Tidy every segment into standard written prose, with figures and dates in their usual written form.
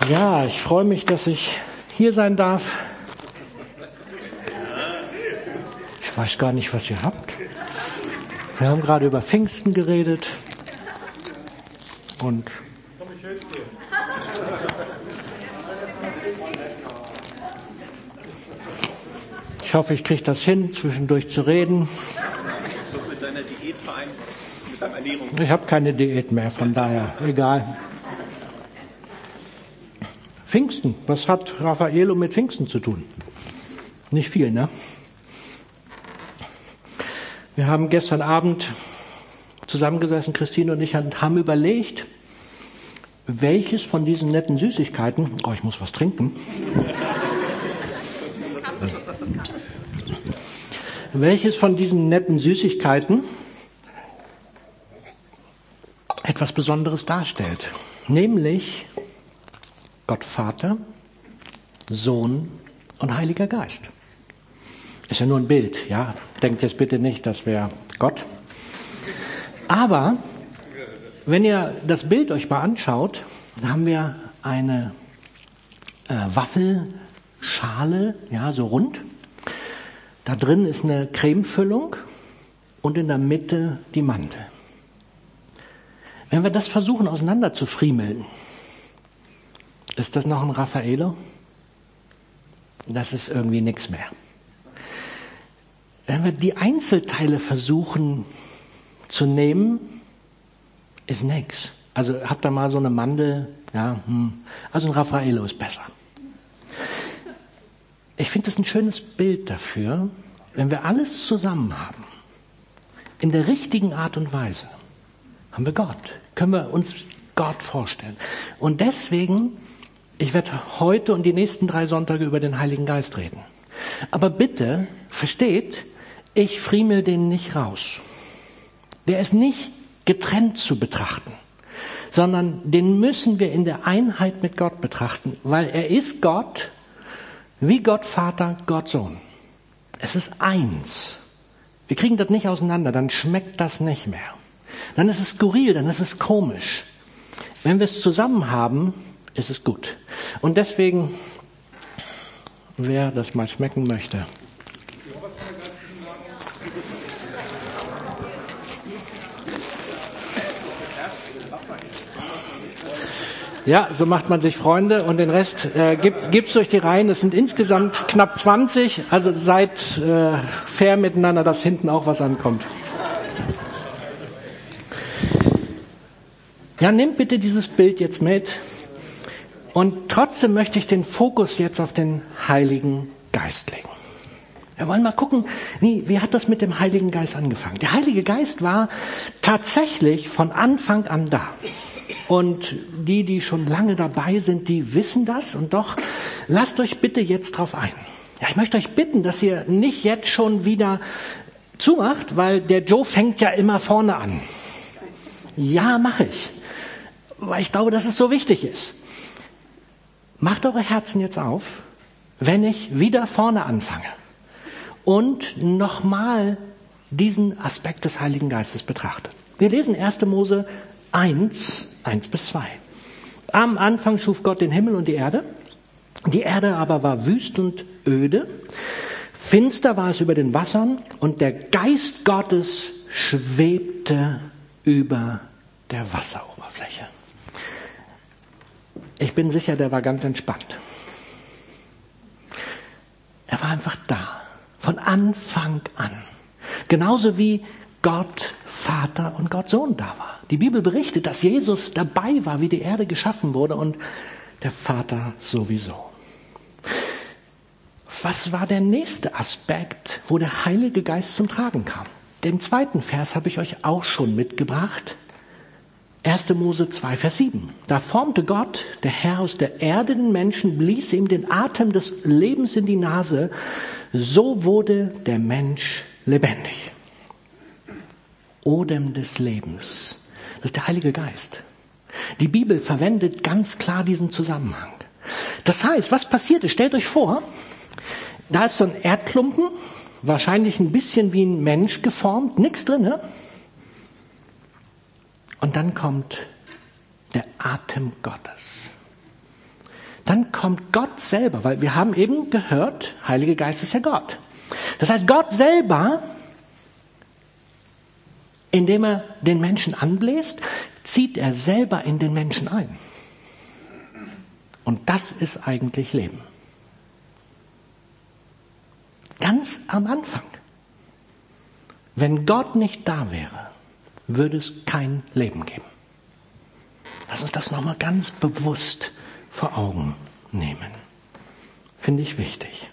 Ja, ich freue mich, dass ich hier sein darf. Ich weiß gar nicht, was ihr habt. Wir haben gerade über Pfingsten geredet. Und ich hoffe, ich kriege das hin, zwischendurch zu reden. Ist das mit deiner Diät vereinbart? Mit deiner Ernährung? Ich habe keine Diät mehr, von daher egal. Pfingsten, was hat Raffaello mit Pfingsten zu tun? Nicht viel, ne? Wir haben gestern Abend zusammengesessen, Christine und ich, und haben überlegt, welches von diesen netten Süßigkeiten, ich muss was trinken, welches von diesen netten Süßigkeiten etwas Besonderes darstellt. Nämlich Gott Vater, Sohn und Heiliger Geist. Ist ja nur ein Bild, ja. Denkt jetzt bitte nicht, das wäre Gott. Aber wenn ihr das Bild euch mal anschaut, dann haben wir eine Waffelschale, ja, so rund. Da drin ist eine Cremefüllung und in der Mitte die Mandel. Wenn wir das versuchen auseinander zu friemeln, ist das noch ein Raffaello? Das ist irgendwie nichts mehr. Wenn wir die Einzelteile versuchen zu nehmen, ist nichts. Also habt ihr mal so eine Mandel, ja, also ein Raffaello ist besser. Ich finde das ein schönes Bild dafür, wenn wir alles zusammen haben, in der richtigen Art und Weise, haben wir Gott. Können wir uns Gott vorstellen. Und deswegen, ich werde heute und die nächsten 3 Sonntage über den Heiligen Geist reden. Aber bitte, versteht, ich friemel den nicht raus. Der ist nicht getrennt zu betrachten, sondern den müssen wir in der Einheit mit Gott betrachten, weil er ist Gott, wie Gott Vater, Gott Sohn. Es ist eins. Wir kriegen das nicht auseinander, dann schmeckt das nicht mehr. Dann ist es skurril, dann ist es komisch. Wenn wir es zusammen haben, ist es gut. Und deswegen, wer das mal schmecken möchte. Ja, so macht man sich Freunde und den Rest gibt's durch die Reihen. Es sind insgesamt knapp 20, also seid fair miteinander, dass hinten auch was ankommt. Ja, nehmt bitte dieses Bild jetzt mit. Und trotzdem möchte ich den Fokus jetzt auf den Heiligen Geist legen. Wir wollen mal gucken, wie hat das mit dem Heiligen Geist angefangen? Der Heilige Geist war tatsächlich von Anfang an da. Und die schon lange dabei sind, die wissen das. Und doch, lasst euch bitte jetzt drauf ein. Ja, ich möchte euch bitten, dass ihr nicht jetzt schon wieder zumacht, weil der Joe fängt ja immer vorne an. Ja, mache ich. Weil ich glaube, dass es so wichtig ist. Macht eure Herzen jetzt auf, wenn ich wieder vorne anfange und nochmal diesen Aspekt des Heiligen Geistes betrachte. Wir lesen 1. Mose 1:1-2. Am Anfang schuf Gott den Himmel und die Erde. Die Erde aber war wüst und öde. Finster war es über den Wassern und der Geist Gottes schwebte über der Wasseroberfläche. Ich bin sicher, der war ganz entspannt. Er war einfach da, von Anfang an. Genauso wie Gott Vater und Gott Sohn da war. Die Bibel berichtet, dass Jesus dabei war, wie die Erde geschaffen wurde und der Vater sowieso. Was war der nächste Aspekt, wo der Heilige Geist zum Tragen kam? Den 2. Vers habe ich euch auch schon mitgebracht. 1. Mose 2, Vers 7. Da formte Gott, der Herr, aus der Erde den Menschen, blies ihm den Atem des Lebens in die Nase. So wurde der Mensch lebendig. Odem des Lebens. Das ist der Heilige Geist. Die Bibel verwendet ganz klar diesen Zusammenhang. Das heißt, was passiert ist? Stellt euch vor, da ist so ein Erdklumpen, wahrscheinlich ein bisschen wie ein Mensch geformt, nichts drin, ne? Und dann kommt der Atem Gottes. dann kommt Gott selber, weil wir haben eben gehört, Heiliger Geist ist ja Gott. Das heißt, Gott selber, indem er den Menschen anbläst, zieht er selber in den Menschen ein. Und das ist eigentlich Leben. Ganz am Anfang. Wenn Gott nicht da wäre, würde es kein Leben geben. Lass uns das nochmal ganz bewusst vor Augen nehmen. Finde ich wichtig.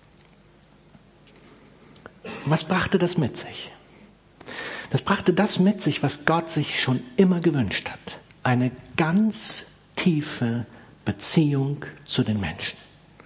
Was brachte das mit sich? Das brachte das mit sich, was Gott sich schon immer gewünscht hat. Eine ganz tiefe Beziehung zu den Menschen.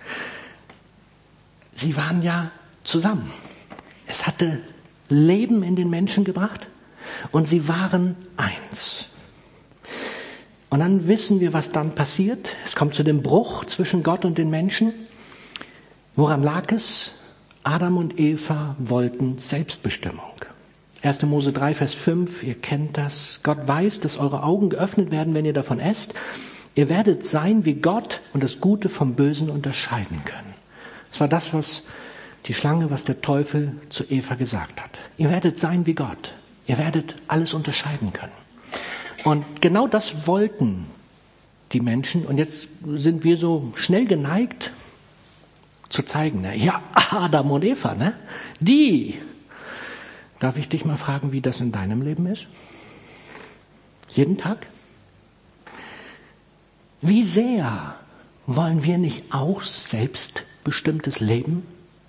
Sie waren ja zusammen. Es hatte Leben in den Menschen gebracht und sie waren eins. Und dann wissen wir, was dann passiert. Es kommt zu dem Bruch zwischen Gott und den Menschen. Woran lag es? Adam und Eva wollten Selbstbestimmung. 1. Mose 3, Vers 5, ihr kennt das. Gott weiß, dass eure Augen geöffnet werden, wenn ihr davon esst. Ihr werdet sein wie Gott und das Gute vom Bösen unterscheiden können. Das war das, was die Schlange, was der Teufel zu Eva gesagt hat. Ihr werdet sein wie Gott. Ihr werdet alles unterscheiden können. Und genau das wollten die Menschen. Und jetzt sind wir so schnell geneigt zu zeigen, ne? Ja, Adam und Eva, ne? Die. Darf ich dich mal fragen, wie das in deinem Leben ist? Jeden Tag? Wie sehr wollen wir nicht auch selbstbestimmtes Leben?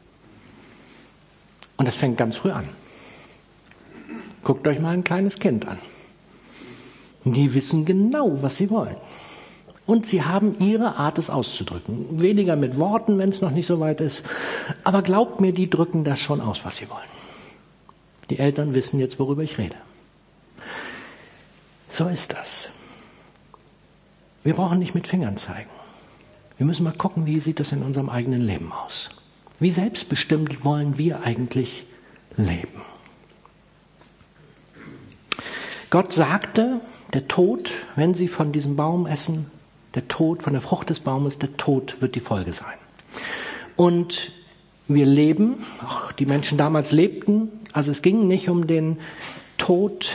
Und das fängt ganz früh an. Guckt euch mal ein kleines Kind an. Die wissen genau, was sie wollen. Und sie haben ihre Art, es auszudrücken. Weniger mit Worten, wenn es noch nicht so weit ist. Aber glaubt mir, die drücken das schon aus, was sie wollen. Die Eltern wissen jetzt, worüber ich rede. So ist das. Wir brauchen nicht mit Fingern zeigen. Wir müssen mal gucken, wie sieht das in unserem eigenen Leben aus. Wie selbstbestimmt wollen wir eigentlich leben? Gott sagte, der Tod, wenn sie von diesem Baum essen, der Tod von der Frucht des Baumes, der Tod wird die Folge sein. Und wir leben, auch die Menschen damals lebten, also es ging nicht um den Tod,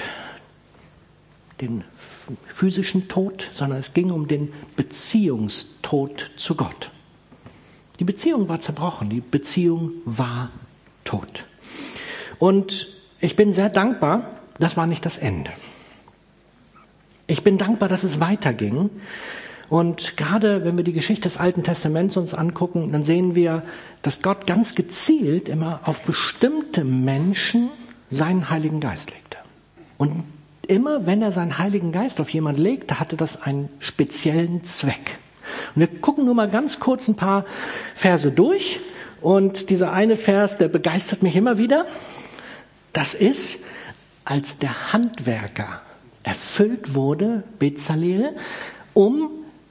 den physischen Tod, sondern es ging um den Beziehungstod zu Gott. Die Beziehung war zerbrochen, die Beziehung war tot. Und ich bin sehr dankbar, das war nicht das Ende. Ich bin dankbar, dass es weiterging. Und gerade wenn wir die Geschichte des Alten Testaments uns angucken, dann sehen wir, dass Gott ganz gezielt immer auf bestimmte Menschen seinen Heiligen Geist legte. Und immer, wenn er seinen Heiligen Geist auf jemanden legte, hatte das einen speziellen Zweck. Und wir gucken nur mal ganz kurz ein paar Verse durch. Und dieser eine Vers, der begeistert mich immer wieder. Das ist, als der Handwerker erfüllt wurde, Bezalel, um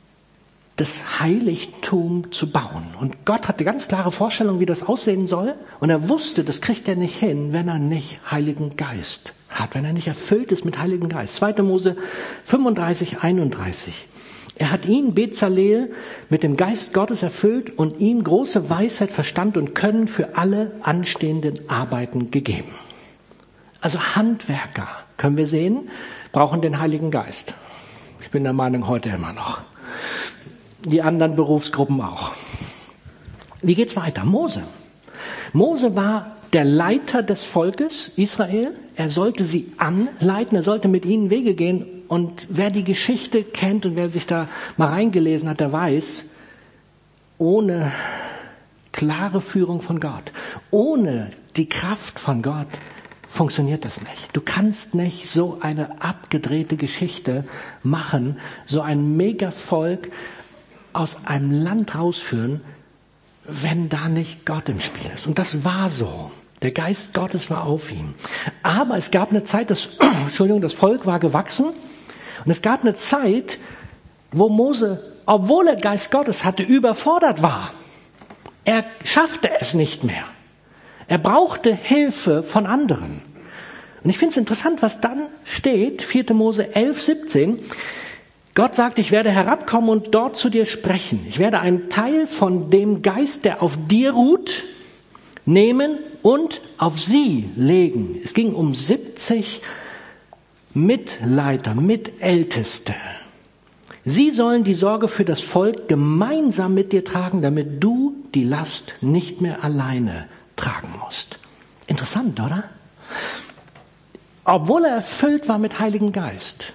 das Heiligtum zu bauen. Und Gott hatte ganz klare Vorstellungen, wie das aussehen soll. Und er wusste, das kriegt er nicht hin, wenn er nicht Heiligen Geist hat, wenn er nicht erfüllt ist mit Heiligen Geist. 2. Mose 35, 31. Er hat ihn, Bezalel, mit dem Geist Gottes erfüllt und ihm große Weisheit, Verstand und Können für alle anstehenden Arbeiten gegeben. Also Handwerker, können wir sehen, brauchen den Heiligen Geist. Ich bin der Meinung, heute immer noch. Die anderen Berufsgruppen auch. Wie geht's weiter? Mose. Mose war der Leiter des Volkes Israel. Er sollte sie anleiten, er sollte mit ihnen Wege gehen. Und wer die Geschichte kennt und wer sich da mal reingelesen hat, der weiß, ohne klare Führung von Gott, ohne die Kraft von Gott, funktioniert das nicht. Du kannst nicht so eine abgedrehte Geschichte machen, so ein Megavolk aus einem Land rausführen, wenn da nicht Gott im Spiel ist. Und das war so. Der Geist Gottes war auf ihm. Aber es gab eine Zeit, das Volk war gewachsen. Und es gab eine Zeit, wo Mose, obwohl er Geist Gottes hatte, überfordert war. Er schaffte es nicht mehr. Er brauchte Hilfe von anderen. Und ich finde es interessant, was dann steht, 4. Mose 11, 17. Gott sagt, ich werde herabkommen und dort zu dir sprechen. Ich werde einen Teil von dem Geist, der auf dir ruht, nehmen und auf sie legen. Es ging um 70 Mitleiter, Mitälteste. Sie sollen die Sorge für das Volk gemeinsam mit dir tragen, damit du die Last nicht mehr alleine tragen musst. Interessant, oder? Obwohl er erfüllt war mit Heiligen Geist,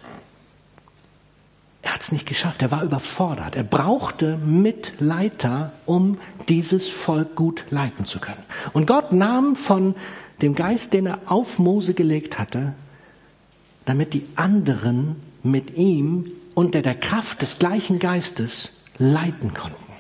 er hat es nicht geschafft, er war überfordert. Er brauchte Mitleiter, um dieses Volk gut leiten zu können. Und Gott nahm von dem Geist, den er auf Mose gelegt hatte, damit die anderen mit ihm unter der Kraft des gleichen Geistes leiten konnten.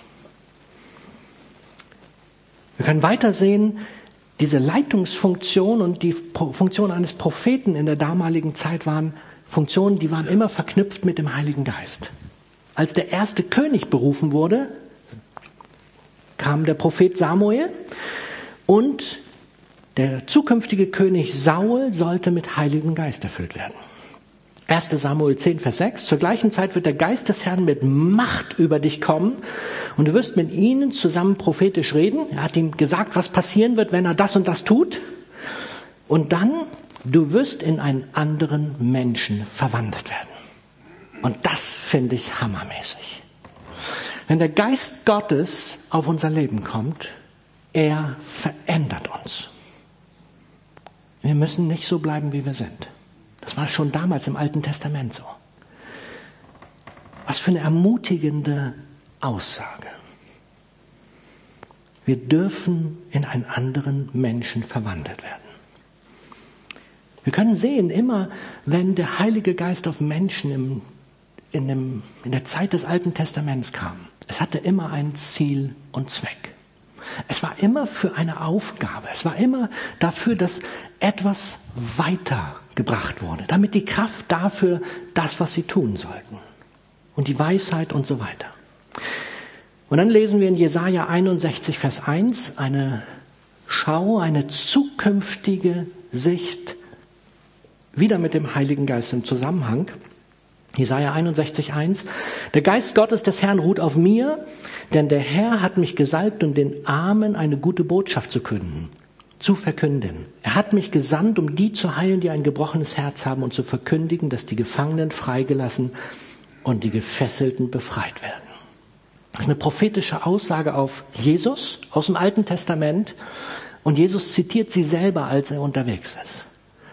Wir können weiter sehen, diese Leitungsfunktion und die Funktion eines Propheten in der damaligen Zeit waren Funktionen, die waren immer verknüpft mit dem Heiligen Geist. Als der erste König berufen wurde, kam der Prophet Samuel und der zukünftige König Saul sollte mit Heiligem Geist erfüllt werden. 1. Samuel 10, Vers 6. Zur gleichen Zeit wird der Geist des Herrn mit Macht über dich kommen und du wirst mit ihnen zusammen prophetisch reden. Er hat ihm gesagt, was passieren wird, wenn er das und das tut. Und dann, du wirst in einen anderen Menschen verwandelt werden. Und das finde ich hammermäßig. Wenn der Geist Gottes auf unser Leben kommt, er verändert uns. Wir müssen nicht so bleiben, wie wir sind. Das war schon damals im Alten Testament so. Was für eine ermutigende Aussage. Wir dürfen in einen anderen Menschen verwandelt werden. Wir können sehen, immer wenn der Heilige Geist auf Menschen in der Zeit des Alten Testaments kam, es hatte immer ein Ziel und Zweck. Es war immer für eine Aufgabe. Es war immer dafür, dass etwas weitergebracht wurde, damit die Kraft dafür, das, was sie tun sollten. Und die Weisheit und so weiter. Und dann lesen wir in Jesaja 61, Vers 1, eine Schau, eine zukünftige Sicht, wieder mit dem Heiligen Geist im Zusammenhang. Jesaja 61, 1. Der Geist Gottes des Herrn ruht auf mir, denn der Herr hat mich gesalbt, um den Armen eine gute Botschaft zu verkünden. Er hat mich gesandt, um die zu heilen, die ein gebrochenes Herz haben und zu verkündigen, dass die Gefangenen freigelassen und die Gefesselten befreit werden. Das ist eine prophetische Aussage auf Jesus aus dem Alten Testament und Jesus zitiert sie selber, als er unterwegs ist.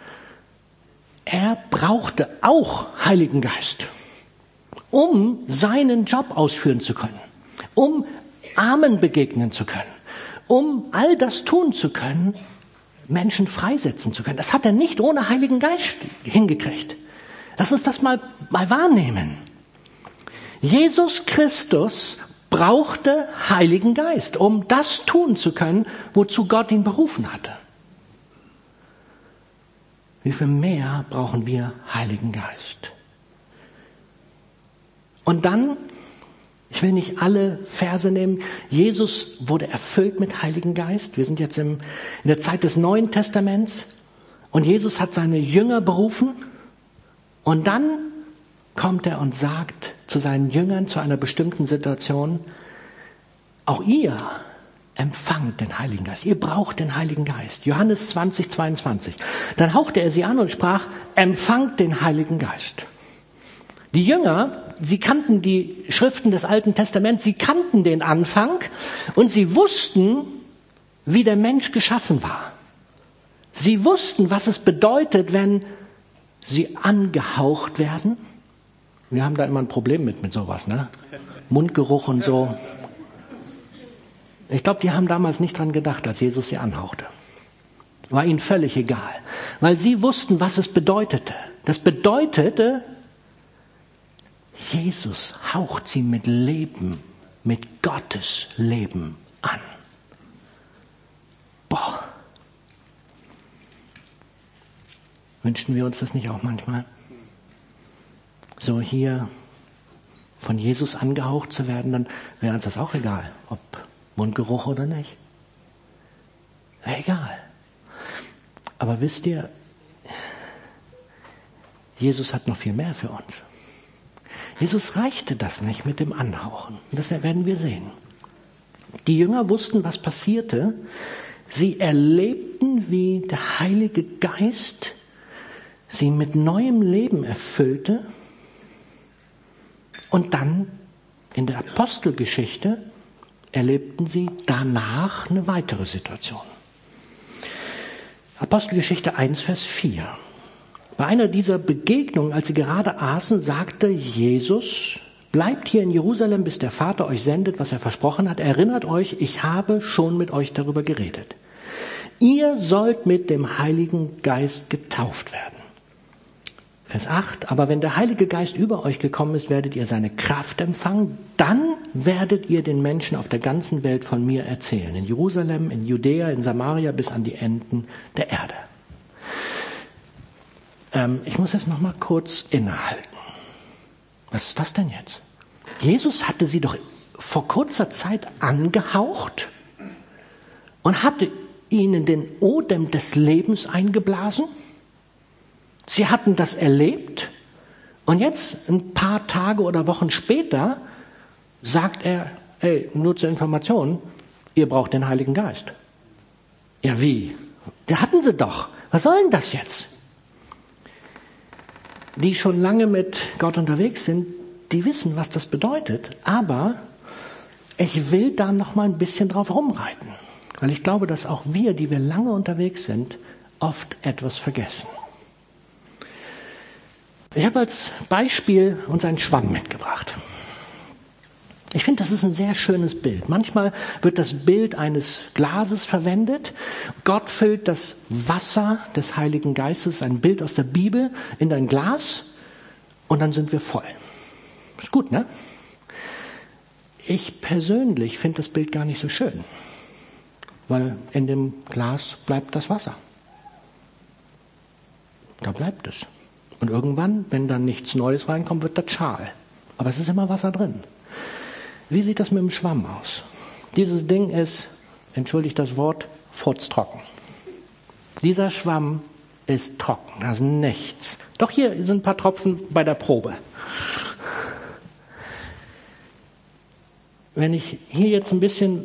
Er brauchte auch Heiligen Geist, um seinen Job ausführen zu können, um Armen begegnen zu können, um all das tun zu können, Menschen freisetzen zu können. Das hat er nicht ohne Heiligen Geist hingekriegt. Lass uns das mal wahrnehmen. Jesus Christus brauchte Heiligen Geist, um das tun zu können, wozu Gott ihn berufen hatte. Wie viel mehr brauchen wir Heiligen Geist? Und dann, ich will nicht alle Verse nehmen, Jesus wurde erfüllt mit Heiligen Geist. Wir sind jetzt in der Zeit des Neuen Testaments und Jesus hat seine Jünger berufen und dann kommt er und sagt zu seinen Jüngern zu einer bestimmten Situation, auch ihr empfangt den Heiligen Geist. Ihr braucht den Heiligen Geist. Johannes 20, 22. Dann hauchte er sie an und sprach, empfangt den Heiligen Geist. Die Jünger, sie kannten die Schriften des Alten Testaments, sie kannten den Anfang und sie wussten, wie der Mensch geschaffen war. Sie wussten, was es bedeutet, wenn sie angehaucht werden. Wir haben da immer ein Problem mit sowas, ne? Mundgeruch und so. Ich glaube, die haben damals nicht dran gedacht, als Jesus sie anhauchte. War ihnen völlig egal, weil sie wussten, was es bedeutete. Das bedeutete, Jesus haucht sie mit Leben, mit Gottes Leben an. Boah. Wünschen wir uns das nicht auch manchmal? So hier von Jesus angehaucht zu werden, dann wäre uns das auch egal, ob Mundgeruch oder nicht. Egal. Aber wisst ihr, Jesus hat noch viel mehr für uns. Jesus reichte das nicht mit dem Anhauchen. Das werden wir sehen. Die Jünger wussten, was passierte. Sie erlebten, wie der Heilige Geist sie mit neuem Leben erfüllte. Und dann in der Apostelgeschichte erlebten sie danach eine weitere Situation. Apostelgeschichte 1, Vers 4. Bei einer dieser Begegnungen, als sie gerade aßen, sagte Jesus: Bleibt hier in Jerusalem, bis der Vater euch sendet, was er versprochen hat. Erinnert euch, ich habe schon mit euch darüber geredet. Ihr sollt mit dem Heiligen Geist getauft werden. Vers 8. Aber wenn der Heilige Geist über euch gekommen ist, werdet ihr seine Kraft empfangen. Dann werdet ihr den Menschen auf der ganzen Welt von mir erzählen. In Jerusalem, in Judäa, in Samaria, bis an die Enden der Erde. Ich muss jetzt noch mal kurz innehalten. Was ist das denn jetzt? Jesus hatte sie doch vor kurzer Zeit angehaucht und hatte ihnen den Odem des Lebens eingeblasen. Sie hatten das erlebt und jetzt, ein paar Tage oder Wochen später, sagt er: Hey, nur zur Information, ihr braucht den Heiligen Geist. Ja, wie? Den hatten sie doch. Was soll denn das jetzt? Die schon lange mit Gott unterwegs sind, die wissen, was das bedeutet. Aber ich will da noch mal ein bisschen drauf rumreiten. Weil ich glaube, dass auch wir, die wir lange unterwegs sind, oft etwas vergessen. Ich habe als Beispiel uns einen Schwamm mitgebracht. Ich finde, das ist ein sehr schönes Bild. Manchmal wird das Bild eines Glases verwendet. Gott füllt das Wasser des Heiligen Geistes, ein Bild aus der Bibel, in ein Glas und dann sind wir voll. Ist gut, ne? Ich persönlich finde das Bild gar nicht so schön, weil in dem Glas bleibt das Wasser. Da bleibt es. Und irgendwann, wenn dann nichts Neues reinkommt, wird das schal. Aber es ist immer Wasser drin. Wie sieht das mit dem Schwamm aus? Dieses Ding ist, entschuldigt das Wort, furztrocken. Dieser Schwamm ist trocken, da ist nichts. Doch hier sind ein paar Tropfen bei der Probe. Wenn ich hier jetzt ein bisschen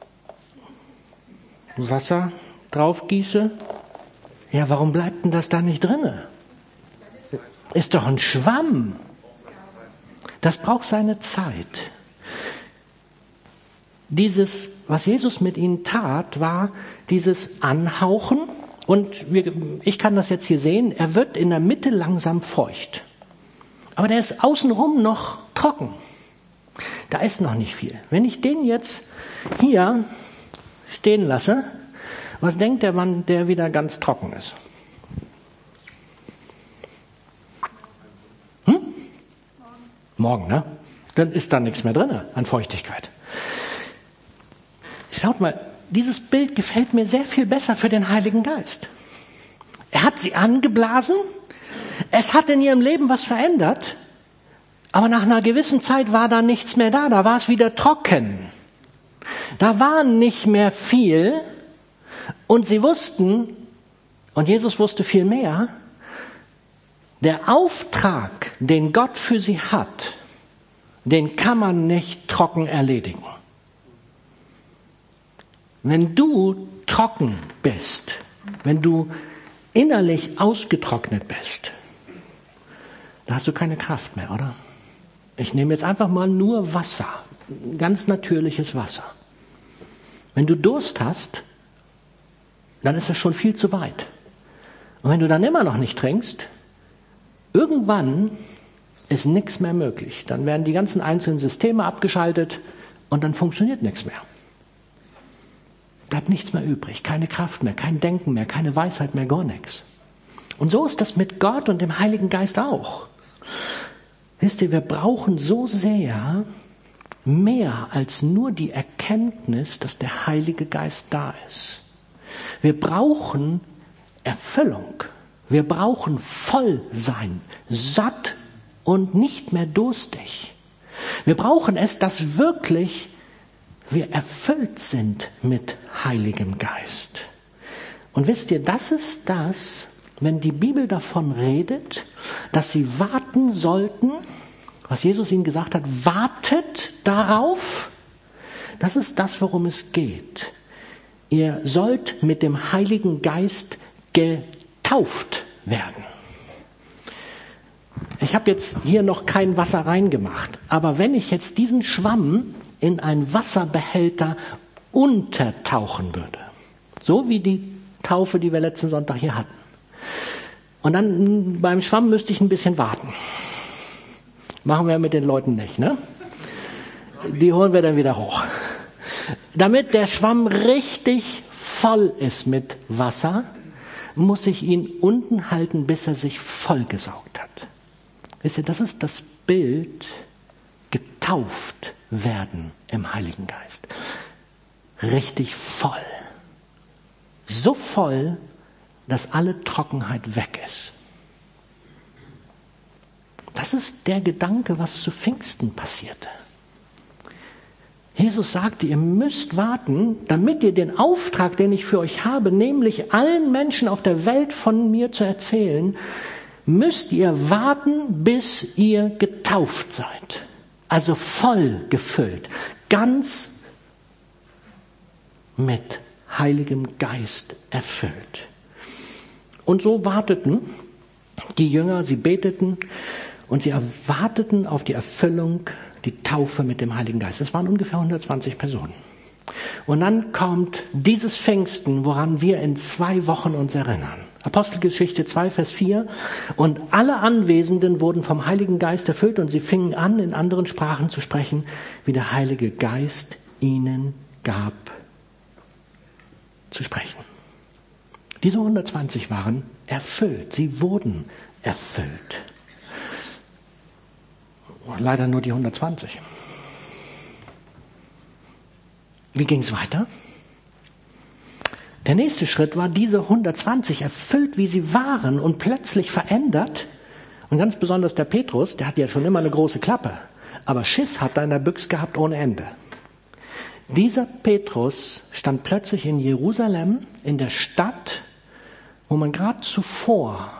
Wasser drauf gieße, ja, warum bleibt denn das da nicht drinne? Ist doch ein Schwamm. Das braucht seine Zeit. Dieses, was Jesus mit ihnen tat, war dieses Anhauchen. Und ich kann das jetzt hier sehen, er wird in der Mitte langsam feucht. Aber der ist außenrum noch trocken. Da ist noch nicht viel. Wenn ich den jetzt hier stehen lasse, was denkt der, wann der wieder ganz trocken ist? Morgen, ne? Dann ist da nichts mehr drin an Feuchtigkeit. Schaut mal, dieses Bild gefällt mir sehr viel besser für den Heiligen Geist. Er hat sie angeblasen, es hat in ihrem Leben was verändert, aber nach einer gewissen Zeit war da nichts mehr da war es wieder trocken. Da war nicht mehr viel und sie wussten, und Jesus wusste viel mehr, der Auftrag, den Gott für sie hat, den kann man nicht trocken erledigen. Wenn du trocken bist, wenn du innerlich ausgetrocknet bist, da hast du keine Kraft mehr, oder? Ich nehme jetzt einfach mal nur Wasser, ganz natürliches Wasser. Wenn du Durst hast, dann ist das schon viel zu weit. Und wenn du dann immer noch nicht trinkst, irgendwann ist nichts mehr möglich. Dann werden die ganzen einzelnen Systeme abgeschaltet und dann funktioniert nichts mehr. Bleibt nichts mehr übrig, keine Kraft mehr, kein Denken mehr, keine Weisheit mehr, gar nichts. Und so ist das mit Gott und dem Heiligen Geist auch. Wisst ihr, wir brauchen so sehr mehr als nur die Erkenntnis, dass der Heilige Geist da ist. Wir brauchen Erfüllung. Wir brauchen voll sein, satt und nicht mehr durstig. Wir brauchen es, dass wirklich wir erfüllt sind mit Heiligem Geist. Und wisst ihr, das ist das, wenn die Bibel davon redet, dass sie warten sollten, was Jesus ihnen gesagt hat, wartet darauf. Das ist das, worum es geht. Ihr sollt mit dem Heiligen Geist getauft werden. Ich habe jetzt hier noch kein Wasser reingemacht, aber wenn ich jetzt diesen Schwamm in einen Wasserbehälter untertauchen würde, so wie die Taufe, die wir letzten Sonntag hier hatten, und dann beim Schwamm müsste ich ein bisschen warten. Machen wir mit den Leuten nicht, ne? Die holen wir dann wieder hoch. Damit der Schwamm richtig voll ist mit Wasser, muss ich ihn unten halten, bis er sich vollgesaugt hat. Wisst ihr, das ist das Bild, getauft werden im Heiligen Geist. Richtig voll. So voll, dass alle Trockenheit weg ist. Das ist der Gedanke, was zu Pfingsten passierte. Jesus sagte, ihr müsst warten, damit ihr den Auftrag, den ich für euch habe, nämlich allen Menschen auf der Welt von mir zu erzählen, müsst ihr warten, bis ihr getauft seid. Also voll gefüllt, ganz mit Heiligem Geist erfüllt. Und so warteten die Jünger, sie beteten und sie erwarteten auf die Erfüllung, die Taufe mit dem Heiligen Geist. Es waren ungefähr 120 Personen. Und dann kommt dieses Pfingsten, woran wir in 2 Wochen uns erinnern. Apostelgeschichte 2, Vers 4. Und alle Anwesenden wurden vom Heiligen Geist erfüllt und sie fingen an, in anderen Sprachen zu sprechen, wie der Heilige Geist ihnen gab zu sprechen. Diese 120 waren erfüllt. Sie wurden erfüllt. Leider nur die 120. Wie ging es weiter? Der nächste Schritt war, diese 120 erfüllt, wie sie waren und plötzlich verändert. Und ganz besonders der Petrus, der hat ja schon immer eine große Klappe, aber Schiss hat er in der Büchse gehabt ohne Ende. Dieser Petrus stand plötzlich in Jerusalem, in der Stadt, wo man gerade zuvor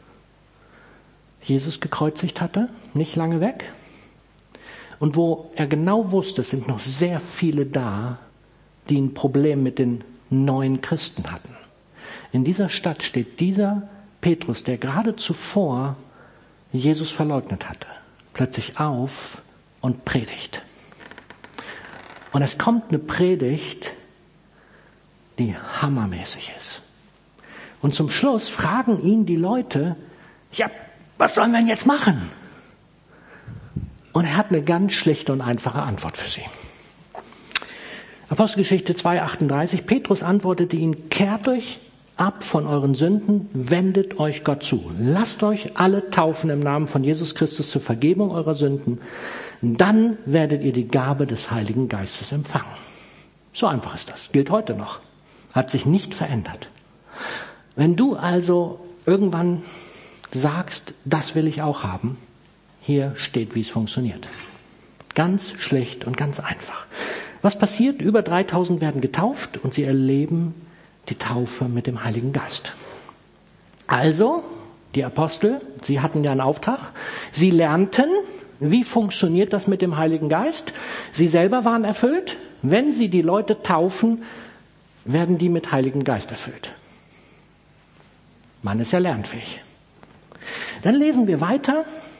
Jesus gekreuzigt hatte, nicht lange weg. Und wo er genau wusste, es sind noch sehr viele da, die ein Problem mit den neuen Christen hatten. In dieser Stadt steht dieser Petrus, der gerade zuvor Jesus verleugnet hatte, plötzlich auf und predigt. Und es kommt eine Predigt, die hammermäßig ist. Und zum Schluss fragen ihn die Leute, ja, was sollen wir denn jetzt machen? Und er hat eine ganz schlichte und einfache Antwort für sie. Apostelgeschichte 2,38, Petrus antwortete ihnen, kehrt euch ab von euren Sünden, wendet euch Gott zu. Lasst euch alle taufen im Namen von Jesus Christus zur Vergebung eurer Sünden. Dann werdet ihr die Gabe des Heiligen Geistes empfangen. So einfach ist das. Gilt heute noch. Hat sich nicht verändert. Wenn du also irgendwann sagst, das will ich auch haben, hier steht, wie es funktioniert. Ganz schlicht und ganz einfach. Was passiert? Über 3000 werden getauft und sie erleben die Taufe mit dem Heiligen Geist. Also, die Apostel, sie hatten ja einen Auftrag. Sie lernten, wie funktioniert das mit dem Heiligen Geist. Sie selber waren erfüllt. Wenn sie die Leute taufen, werden die mit Heiligen Geist erfüllt. Man ist ja lernfähig. Dann lesen wir weiter.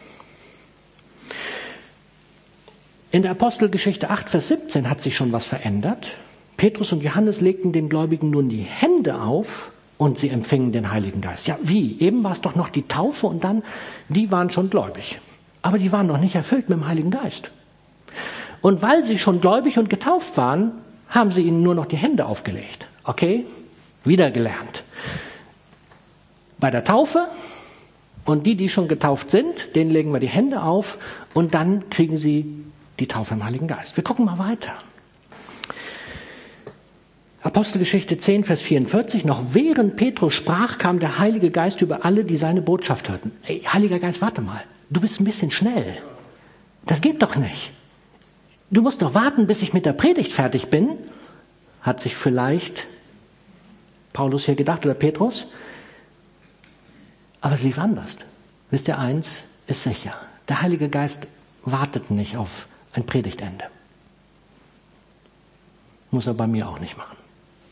In der Apostelgeschichte 8, Vers 17 hat sich schon was verändert. Petrus und Johannes legten den Gläubigen nun die Hände auf und sie empfingen den Heiligen Geist. Ja, wie? Eben war es doch noch die Taufe und dann, die waren schon gläubig. Aber die waren noch nicht erfüllt mit dem Heiligen Geist. Und weil sie schon gläubig und getauft waren, haben sie ihnen nur noch die Hände aufgelegt. Okay? Wieder gelernt. Bei der Taufe und die schon getauft sind, denen legen wir die Hände auf und dann kriegen sie die Taufe im Heiligen Geist. Wir gucken mal weiter. Apostelgeschichte 10, Vers 44. Noch während Petrus sprach, kam der Heilige Geist über alle, die seine Botschaft hörten. Ey, Heiliger Geist, warte mal. Du bist ein bisschen schnell. Das geht doch nicht. Du musst doch warten, bis ich mit der Predigt fertig bin. Hat sich vielleicht Paulus hier gedacht oder Petrus. Aber es lief anders. Wisst ihr, eins ist sicher. Der Heilige Geist wartet nicht auf ein Predigtende. Muss er bei mir auch nicht machen.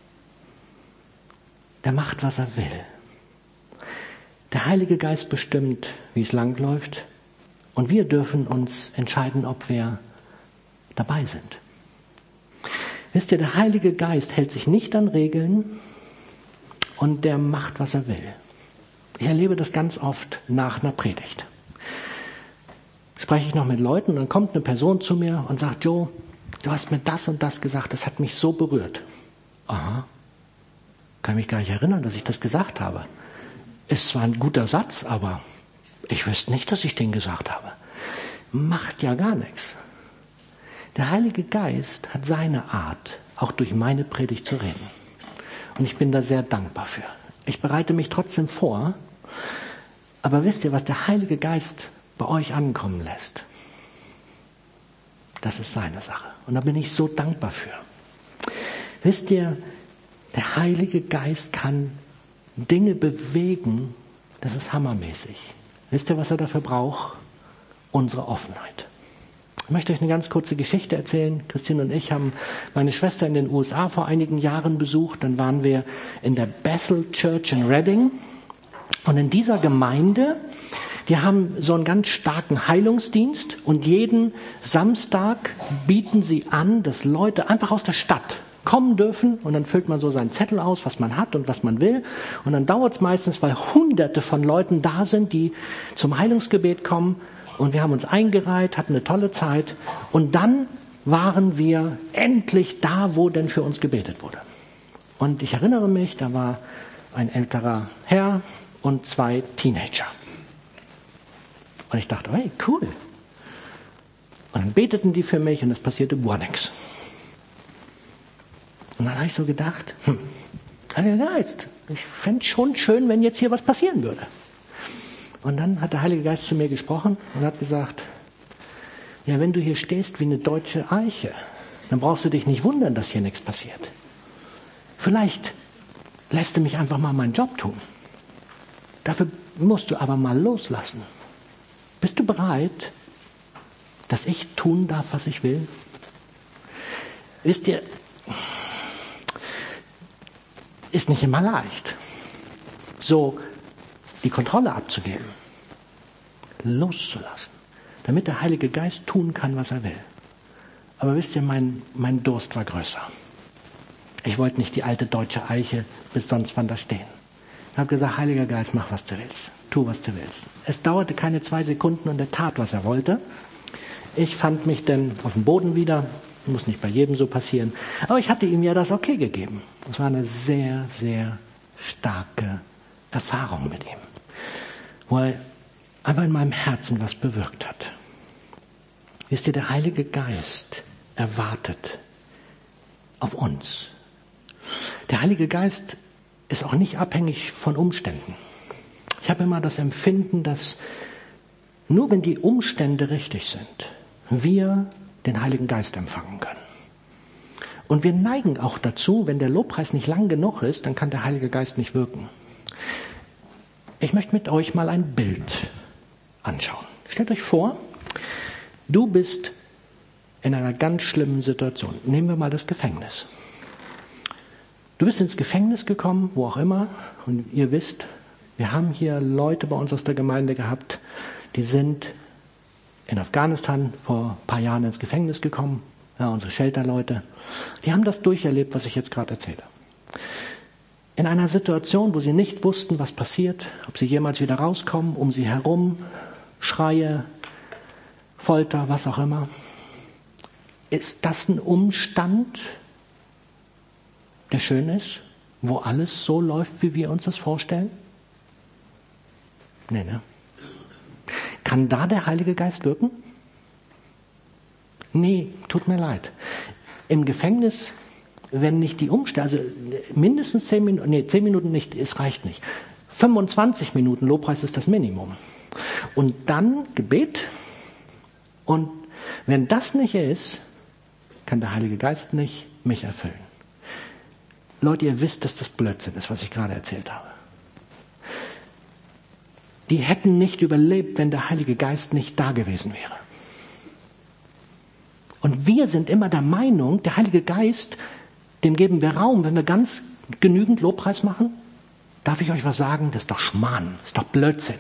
Der macht, was er will. Der Heilige Geist bestimmt, wie es langläuft. Und wir dürfen uns entscheiden, ob wir dabei sind. Wisst ihr, der Heilige Geist hält sich nicht an Regeln und der macht, was er will. Ich erlebe das ganz oft nach einer Predigt. Spreche ich noch mit Leuten und dann kommt eine Person zu mir und sagt, Jo, du hast mir das und das gesagt, das hat mich so berührt. Aha, kann mich gar nicht erinnern, dass ich das gesagt habe. Ist zwar ein guter Satz, aber ich wüsste nicht, dass ich den gesagt habe. Macht ja gar nichts. Der Heilige Geist hat seine Art, auch durch meine Predigt zu reden. Und ich bin da sehr dankbar für. Ich bereite mich trotzdem vor, aber wisst ihr, was der Heilige Geist bei euch ankommen lässt? Das ist seine Sache. Und da bin ich so dankbar für. Wisst ihr, der Heilige Geist kann Dinge bewegen, das ist hammermäßig. Wisst ihr, was er dafür braucht? Unsere Offenheit. Ich möchte euch eine ganz kurze Geschichte erzählen. Christine und ich haben meine Schwester in den USA vor einigen Jahren besucht. Dann waren wir in der Bethel Church in Redding. Und in dieser Gemeinde, die haben so einen ganz starken Heilungsdienst. Und jeden Samstag bieten sie an, dass Leute einfach aus der Stadt kommen dürfen. Und dann füllt man so seinen Zettel aus, was man hat und was man will. Und dann dauert es meistens, weil Hunderte von Leuten da sind, die zum Heilungsgebet kommen. Und wir haben uns eingereiht, hatten eine tolle Zeit. Und dann waren wir endlich da, wo denn für uns gebetet wurde. Und ich erinnere mich, da war ein älterer Herr und 2 Teenager. Und ich dachte, hey, cool. Und dann beteten die für mich und es passierte gar nichts. Und dann habe ich so gedacht, Heiliger Geist, ich fände es schon schön, wenn jetzt hier was passieren würde. Und dann hat der Heilige Geist zu mir gesprochen und hat gesagt, ja, wenn du hier stehst wie eine deutsche Eiche, dann brauchst du dich nicht wundern, dass hier nichts passiert. Vielleicht lässt du mich einfach mal meinen Job tun. Dafür musst du aber mal loslassen. Bist du bereit, dass ich tun darf, was ich will? Wisst ihr, ist nicht immer leicht, so die Kontrolle abzugeben, loszulassen, damit der Heilige Geist tun kann, was er will. Aber wisst ihr, mein Durst war größer. Ich wollte nicht die alte deutsche Eiche bis sonst wann da stehen. Ich habe gesagt, Heiliger Geist, mach, was du willst. Tu, was du willst. Es dauerte keine 2 Sekunden und er tat, was er wollte. Ich fand mich dann auf dem Boden wieder. Muss nicht bei jedem so passieren. Aber ich hatte ihm ja das Okay gegeben. Das war eine sehr, sehr starke Erfahrung mit ihm. Wo er einfach in meinem Herzen was bewirkt hat. Wisst ihr, der Heilige Geist erwartet auf uns. Der Heilige Geist ist auch nicht abhängig von Umständen. Ich habe immer das Empfinden, dass nur wenn die Umstände richtig sind, wir den Heiligen Geist empfangen können. Und wir neigen auch dazu, wenn der Lobpreis nicht lang genug ist, dann kann der Heilige Geist nicht wirken. Ich möchte mit euch mal ein Bild anschauen. Stellt euch vor, du bist in einer ganz schlimmen Situation. Nehmen wir mal das Gefängnis. Du bist ins Gefängnis gekommen, wo auch immer, und ihr wisst, wir haben hier Leute bei uns aus der Gemeinde gehabt, die sind in Afghanistan vor ein paar Jahren ins Gefängnis gekommen, ja, unsere Shelter-Leute. Die haben das durcherlebt, was ich jetzt gerade erzähle. In einer Situation, wo sie nicht wussten, was passiert, ob sie jemals wieder rauskommen, um sie herum, Schreie, Folter, was auch immer. Ist das ein Umstand, der schön ist, wo alles so läuft, wie wir uns das vorstellen? Nee, ne? Kann da der Heilige Geist wirken? Nee, tut mir leid. Im Gefängnis, wenn nicht die Umstände, also mindestens 10 Minuten, nee, 10 Minuten nicht, es reicht nicht. 25 Minuten Lobpreis ist das Minimum. Und dann Gebet. Und wenn das nicht ist, kann der Heilige Geist nicht mich erfüllen. Leute, ihr wisst, dass das Blödsinn ist, was ich gerade erzählt habe. Die hätten nicht überlebt, wenn der Heilige Geist nicht da gewesen wäre. Und wir sind immer der Meinung, der Heilige Geist, dem geben wir Raum, wenn wir ganz genügend Lobpreis machen. Darf ich euch was sagen? Das ist doch Schmarrn, das ist doch Blödsinn.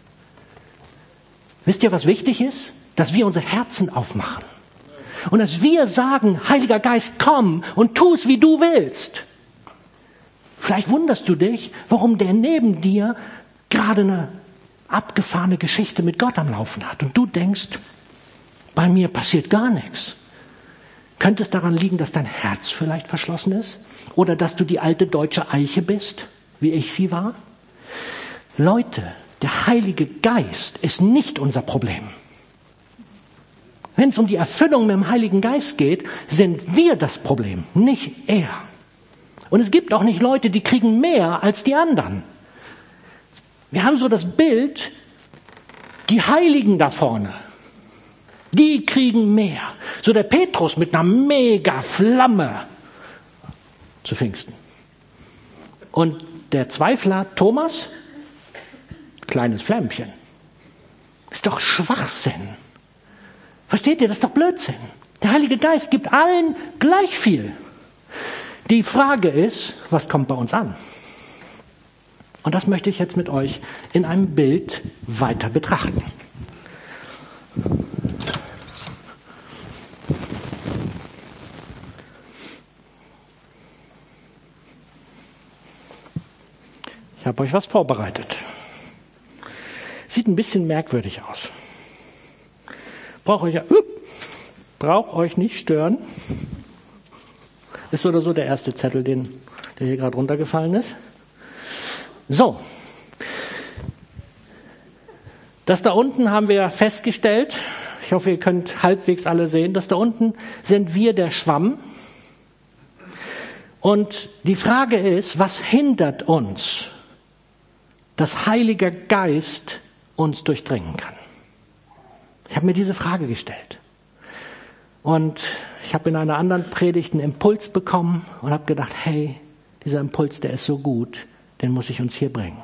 Wisst ihr, was wichtig ist? Dass wir unsere Herzen aufmachen. Und dass wir sagen, Heiliger Geist, komm und tu es, wie du willst. Vielleicht wunderst du dich, warum der neben dir gerade eine abgefahrene Geschichte mit Gott am Laufen hat. Und du denkst, bei mir passiert gar nichts. Könnte es daran liegen, dass dein Herz vielleicht verschlossen ist? Oder dass du die alte deutsche Eiche bist, wie ich sie war? Leute, der Heilige Geist ist nicht unser Problem. Wenn es um die Erfüllung mit dem Heiligen Geist geht, sind wir das Problem, nicht er. Und es gibt auch nicht Leute, die kriegen mehr als die anderen. Wir haben so das Bild, die Heiligen da vorne, die kriegen mehr. So der Petrus mit einer mega Flamme zu Pfingsten. Und der Zweifler Thomas, kleines Flämmchen. Ist doch Schwachsinn. Versteht ihr, das ist doch Blödsinn. Der Heilige Geist gibt allen gleich viel. Die Frage ist, was kommt bei uns an? Und das möchte ich jetzt mit euch in einem Bild weiter betrachten. Ich habe euch was vorbereitet. Sieht ein bisschen merkwürdig aus. Braucht euch nicht stören. Ist so oder so der erste Zettel, der hier gerade runtergefallen ist. So. Das da unten haben wir festgestellt. Ich hoffe, ihr könnt halbwegs alle sehen. Das da unten sind wir, der Schwamm. Und die Frage ist, was hindert uns, dass Heiliger Geist uns durchdringen kann? Ich habe mir diese Frage gestellt. Und ich habe in einer anderen Predigt einen Impuls bekommen und habe gedacht, hey, dieser Impuls, der ist so gut, den muss ich uns hier bringen.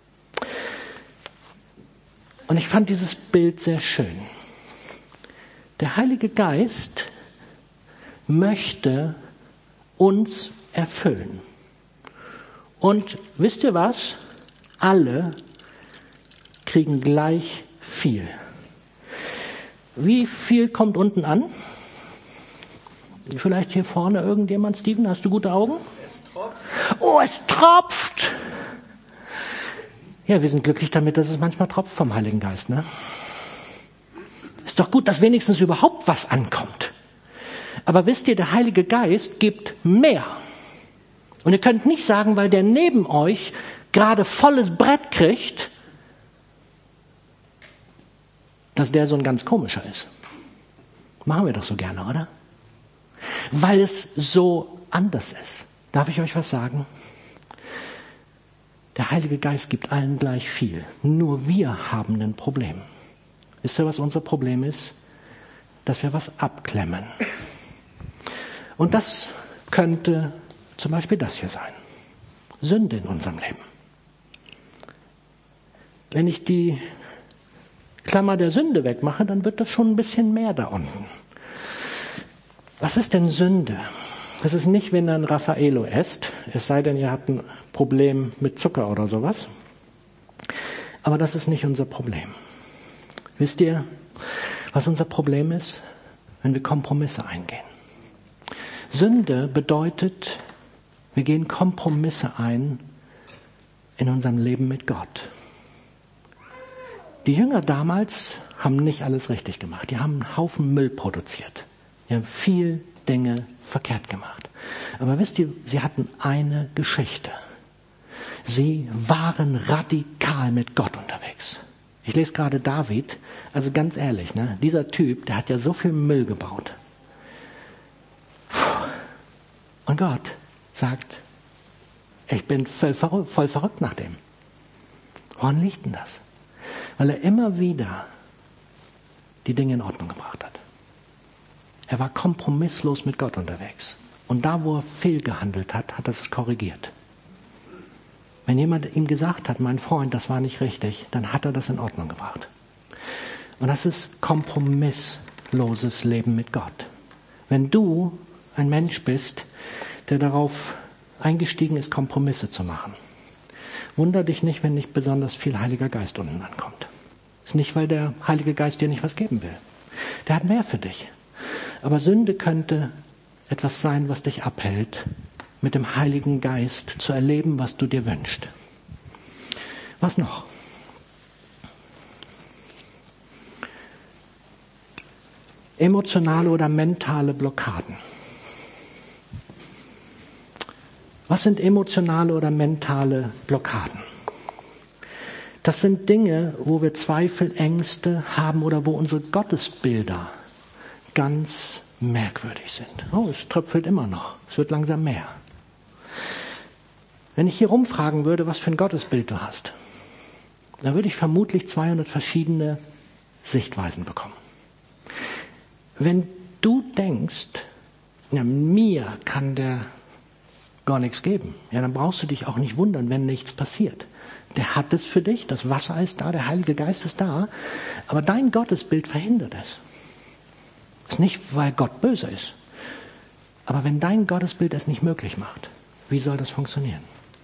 Und ich fand dieses Bild sehr schön. Der Heilige Geist möchte uns erfüllen. Und wisst ihr was? Alle kriegen gleich viel. Wie viel kommt unten an? Vielleicht hier vorne irgendjemand, Steven, hast du gute Augen? Es tropft. Oh, es tropft! Ja, wir sind glücklich damit, dass es manchmal tropft vom Heiligen Geist, ne? Ist doch gut, dass wenigstens überhaupt was ankommt. Aber wisst ihr, der Heilige Geist gibt mehr. Und ihr könnt nicht sagen, weil der neben euch gerade volles Brett kriegt, dass der so ein ganz komischer ist. Machen wir doch so gerne, oder? Weil es so anders ist. Darf ich euch was sagen? Der Heilige Geist gibt allen gleich viel. Nur wir haben ein Problem. Wisst ihr, was unser Problem ist? Dass wir was abklemmen. Und das könnte zum Beispiel das hier sein. Sünde in unserem Leben. Wenn ich die Klammer der Sünde wegmache, dann wird das schon ein bisschen mehr da unten. Was ist denn Sünde? Es ist nicht, wenn ihr ein Raffaello esst, es sei denn, ihr habt ein Problem mit Zucker oder sowas. Aber das ist nicht unser Problem. Wisst ihr, was unser Problem ist? Wenn wir Kompromisse eingehen. Sünde bedeutet, wir gehen Kompromisse ein in unserem Leben mit Gott. Die Jünger damals haben nicht alles richtig gemacht. Die haben einen Haufen Müll produziert. Die haben viel Dinge verkehrt gemacht. Aber wisst ihr, sie hatten eine Geschichte. Sie waren radikal mit Gott unterwegs. Ich lese gerade David, also ganz ehrlich, ne, dieser Typ, der hat ja so viel Müll gebaut. Und Gott sagt, ich bin voll verrückt nach dem. Woran liegt denn das? Weil er immer wieder die Dinge in Ordnung gebracht hat. Er war kompromisslos mit Gott unterwegs. Und da, wo er fehlgehandelt hat, hat er es korrigiert. Wenn jemand ihm gesagt hat, mein Freund, das war nicht richtig, dann hat er das in Ordnung gebracht. Und das ist kompromissloses Leben mit Gott. wenn du ein Mensch bist, der darauf eingestiegen ist, Kompromisse zu machen. Wunder dich nicht, wenn nicht besonders viel Heiliger Geist unten ankommt. Ist nicht, weil der Heilige Geist dir nicht was geben will. Der hat mehr für dich. Aber Sünde könnte etwas sein, was dich abhält, mit dem Heiligen Geist zu erleben, was du dir wünschst. Was noch? Emotionale oder mentale Blockaden. Was sind emotionale oder mentale Blockaden? Das sind Dinge, wo wir Zweifel, Ängste haben oder wo unsere Gottesbilder ganz merkwürdig sind. Oh, es tröpfelt immer noch. Es wird langsam mehr. Wenn ich hier rumfragen würde, was für ein Gottesbild du hast, dann würde ich vermutlich 200 verschiedene Sichtweisen bekommen. Wenn du denkst, ja, mir kann der gar nichts geben, ja, dann brauchst du dich auch nicht wundern, wenn nichts passiert. Der hat es für dich, das Wasser ist da, der Heilige Geist ist da, aber dein Gottesbild verhindert es. Das ist nicht, weil Gott böse ist, aber wenn dein Gottesbild es nicht möglich macht, wie soll das funktionieren?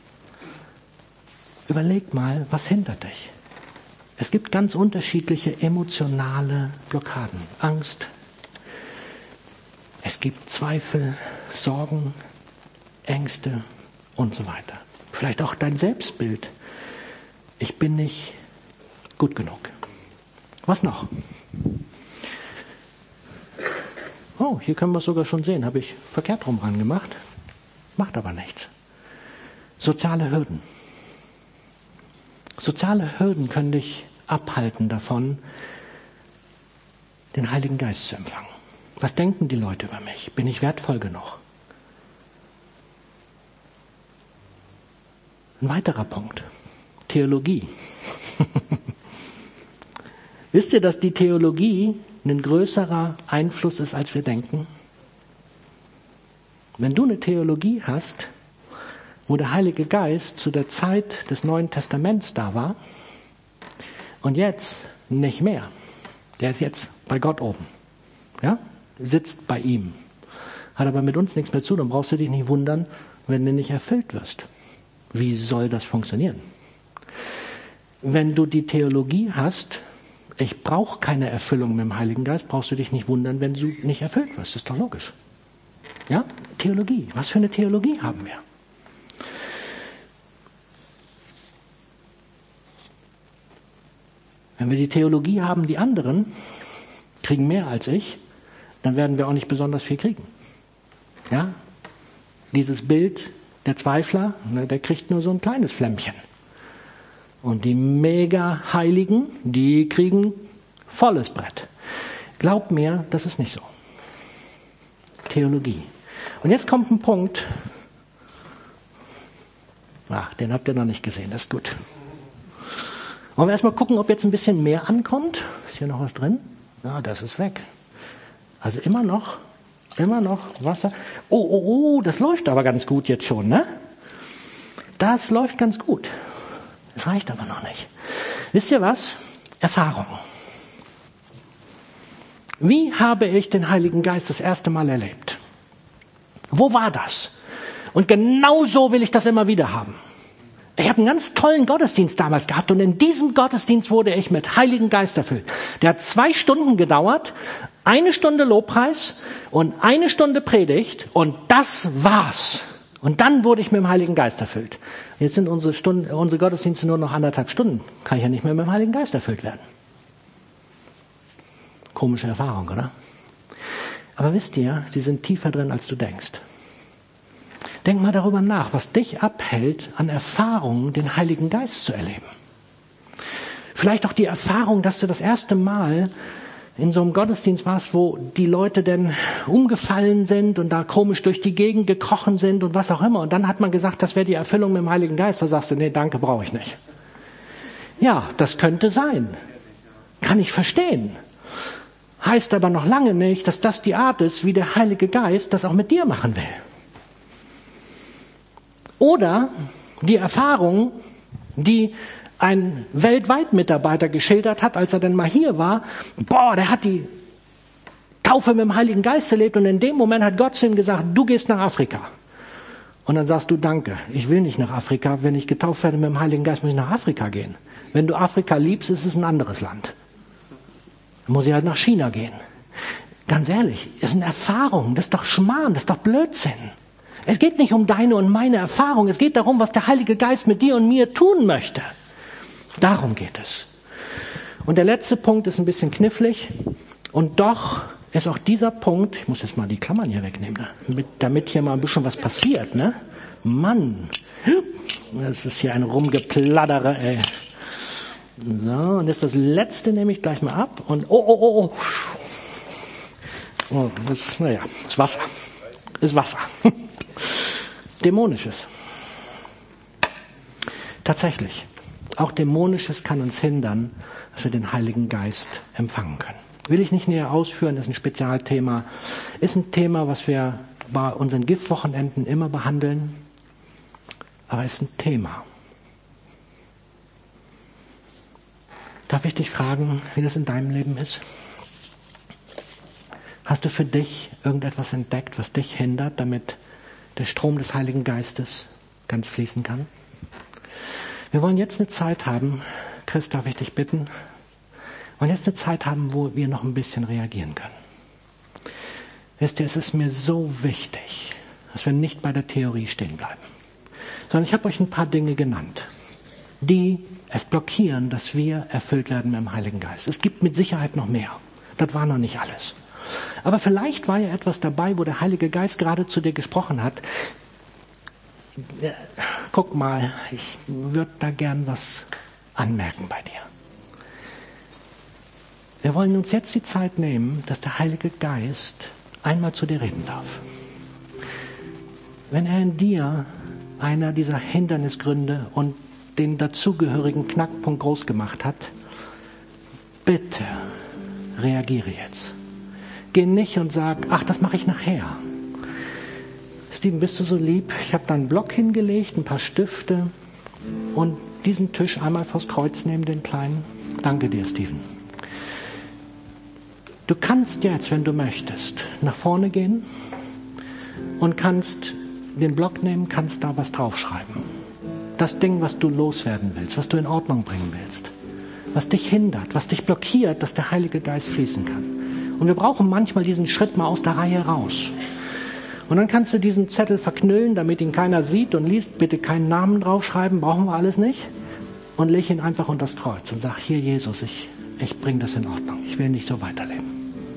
Überleg mal, was hindert dich? Es gibt ganz unterschiedliche emotionale Blockaden. Angst, es gibt Zweifel, Sorgen, Ängste und so weiter. Vielleicht auch dein Selbstbild. Ich bin nicht gut genug. Was noch? Oh, hier können wir es sogar schon sehen. Habe ich verkehrt rum ran gemacht. Macht aber nichts. Soziale Hürden. Soziale Hürden können dich abhalten davon, den Heiligen Geist zu empfangen. Was denken die Leute über mich? Bin ich wertvoll genug? Ein weiterer Punkt. Theologie. Wisst ihr, dass die Theologie ein größerer Einfluss ist, als wir denken? Wenn du eine Theologie hast, wo der Heilige Geist zu der Zeit des Neuen Testaments da war und jetzt nicht mehr. Der ist jetzt bei Gott oben. Ja? Sitzt bei ihm. Hat aber mit uns nichts mehr zu, dann brauchst du dich nicht wundern, wenn du nicht erfüllt wirst. Wie soll das funktionieren? Wenn du die Theologie hast, ich brauche keine Erfüllung mit dem Heiligen Geist, brauchst du dich nicht wundern, wenn du nicht erfüllt wirst. Das ist doch logisch. Ja? Theologie. Was für eine Theologie haben wir? Wenn wir die Theologie haben, die anderen kriegen mehr als ich, dann werden wir auch nicht besonders viel kriegen. Ja? Dieses Bild der Zweifler, der kriegt nur so ein kleines Flämmchen. Und die Mega-Heiligen, die kriegen volles Brett. Glaub mir, das ist nicht so. Theologie. Und jetzt kommt ein Punkt. Ach, den habt ihr noch nicht gesehen, das ist gut. Wollen wir erstmal gucken, ob jetzt ein bisschen mehr ankommt? Ist hier noch was drin? Ja, das ist weg. Also immer noch Wasser. Oh, das läuft aber ganz gut jetzt schon, ne? Das läuft ganz gut. Es reicht aber noch nicht. Wisst ihr was? Erfahrung. Wie habe ich den Heiligen Geist das erste Mal erlebt? Wo war das? Und genau so will ich das immer wieder haben. Ich habe einen ganz tollen Gottesdienst damals gehabt und in diesem Gottesdienst wurde ich mit Heiligen Geist erfüllt. Der hat 2 Stunden gedauert, 1 Stunde Lobpreis und 1 Stunde Predigt und das war's. Und dann wurde ich mit dem Heiligen Geist erfüllt. Jetzt sind unsere Gottesdienste nur noch 1,5 Stunden. Kann ich ja nicht mehr mit dem Heiligen Geist erfüllt werden. Komische Erfahrung, oder? Aber wisst ihr, sie sind tiefer drin, als du denkst. Denk mal darüber nach, was dich abhält, an Erfahrungen den Heiligen Geist zu erleben. Vielleicht auch die Erfahrung, dass du das erste Mal in so einem Gottesdienst warst, wo die Leute denn umgefallen sind und da komisch durch die Gegend gekrochen sind und was auch immer. Und dann hat man gesagt, das wäre die Erfüllung mit dem Heiligen Geist. Da sagst du, nee, danke, brauche ich nicht. Ja, das könnte sein. Kann ich verstehen. Heißt aber noch lange nicht, dass das die Art ist, wie der Heilige Geist das auch mit dir machen will. Oder die Erfahrung, die ein weltweit Mitarbeiter geschildert hat, als er denn mal hier war. Boah, der hat die Taufe mit dem Heiligen Geist erlebt und in dem Moment hat Gott zu ihm gesagt, du gehst nach Afrika. Und dann sagst du, danke, ich will nicht nach Afrika. Wenn ich getauft werde mit dem Heiligen Geist, muss ich nach Afrika gehen. Wenn du Afrika liebst, ist es ein anderes Land. Dann muss ich halt nach China gehen. Ganz ehrlich, das ist eine Erfahrung, das ist doch Schmarrn, das ist doch Blödsinn. Es geht nicht um deine und meine Erfahrung, es geht darum, was der Heilige Geist mit dir und mir tun möchte. Darum geht es. Und der letzte Punkt ist ein bisschen knifflig und doch ist auch dieser Punkt, ich muss jetzt mal die Klammern hier wegnehmen, damit hier mal ein bisschen was passiert, ne? Mann, das ist hier ein Rumgepladdere, ey. So, und jetzt das letzte nehme ich gleich mal ab und oh, das, naja, ist Wasser. Ist Wasser. Dämonisches. Tatsächlich. Auch Dämonisches kann uns hindern, dass wir den Heiligen Geist empfangen können. Will ich nicht näher ausführen, ist ein Spezialthema. Ist ein Thema, was wir bei unseren Giftwochenenden immer behandeln. Aber ist ein Thema. Darf ich dich fragen, wie das in deinem Leben ist? Hast du für dich irgendetwas entdeckt, was dich hindert, damit der Strom des Heiligen Geistes ganz fließen kann? Wir wollen jetzt eine Zeit haben, Chris, darf ich dich bitten? Wir wollen jetzt eine Zeit haben, wo wir noch ein bisschen reagieren können. Wisst ihr, es ist mir so wichtig, dass wir nicht bei der Theorie stehen bleiben, sondern ich habe euch ein paar Dinge genannt, die es blockieren, dass wir erfüllt werden mit dem Heiligen Geist. Es gibt mit Sicherheit noch mehr. Das war noch nicht alles. Aber vielleicht war ja etwas dabei, wo der Heilige Geist gerade zu dir gesprochen hat. Guck mal, ich würde da gern was anmerken bei dir. Wir wollen uns jetzt die Zeit nehmen, dass der Heilige Geist einmal zu dir reden darf. Wenn er in dir einer dieser Hindernisgründe und den dazugehörigen Knackpunkt groß gemacht hat, bitte reagiere jetzt. Geh nicht und sag, ach, das mache ich nachher. Steven, bist du so lieb? Ich habe da einen Block hingelegt, ein paar Stifte und diesen Tisch einmal vors Kreuz nehmen, den kleinen. Danke dir, Steven. Du kannst jetzt, wenn du möchtest, nach vorne gehen und kannst den Block nehmen, kannst da was draufschreiben. Das Ding, was du loswerden willst, was du in Ordnung bringen willst, was dich hindert, was dich blockiert, dass der Heilige Geist fließen kann. Und wir brauchen manchmal diesen Schritt mal aus der Reihe raus. Und dann kannst du diesen Zettel verknüllen, damit ihn keiner sieht und liest. Bitte keinen Namen draufschreiben, brauchen wir alles nicht. Und leg ihn einfach unter das Kreuz und sag, hier Jesus, ich bringe das in Ordnung. Ich will nicht so weiterleben.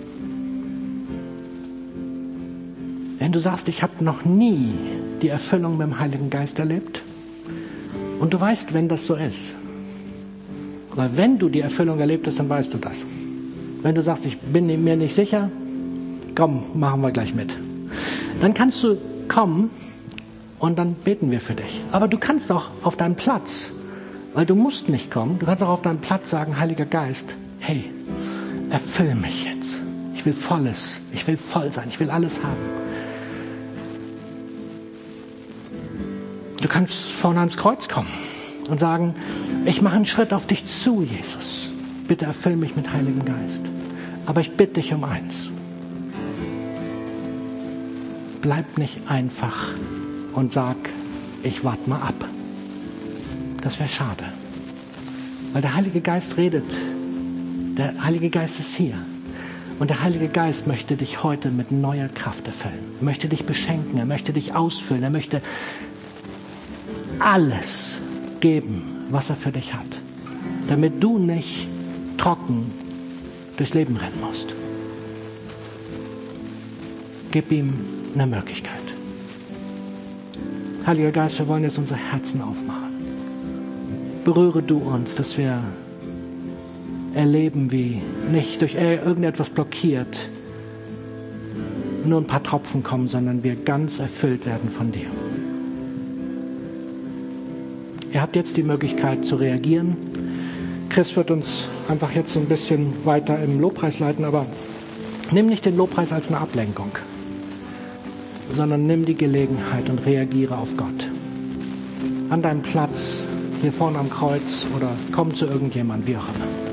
Wenn du sagst, ich habe noch nie die Erfüllung mit dem Heiligen Geist erlebt und du weißt, wenn das so ist, weil wenn du die Erfüllung erlebt hast, dann weißt du das. Wenn du sagst, ich bin mir nicht sicher, komm, machen wir gleich mit. Dann kannst du kommen und dann beten wir für dich. Aber du kannst auch auf deinem Platz, weil du musst nicht kommen, du kannst auch auf deinem Platz sagen, Heiliger Geist, hey, erfüll mich jetzt. Ich will Volles, ich will voll sein, ich will alles haben. Du kannst vorne ans Kreuz kommen und sagen, ich mache einen Schritt auf dich zu, Jesus. Bitte erfüll mich mit Heiligem Geist. Aber ich bitte dich um eins. Bleib nicht einfach und sag, ich warte mal ab. Das wäre schade. Weil der Heilige Geist redet. Der Heilige Geist ist hier. Und der Heilige Geist möchte dich heute mit neuer Kraft erfüllen. Er möchte dich beschenken. Er möchte dich ausfüllen. Er möchte alles geben, was er für dich hat. Damit du nicht trocken durchs Leben rennen musst. Gib ihm eine Möglichkeit. Heiliger Geist, wir wollen jetzt unsere Herzen aufmachen. Berühre du uns, dass wir erleben, wie nicht durch irgendetwas blockiert nur ein paar Tropfen kommen, sondern wir ganz erfüllt werden von dir. Ihr habt jetzt die Möglichkeit zu reagieren. Chris wird uns einfach jetzt so ein bisschen weiter im Lobpreis leiten, aber nimm nicht den Lobpreis als eine Ablenkung, sondern nimm die Gelegenheit und reagiere auf Gott. An deinem Platz, hier vorne am Kreuz oder komm zu irgendjemandem, wie auch immer.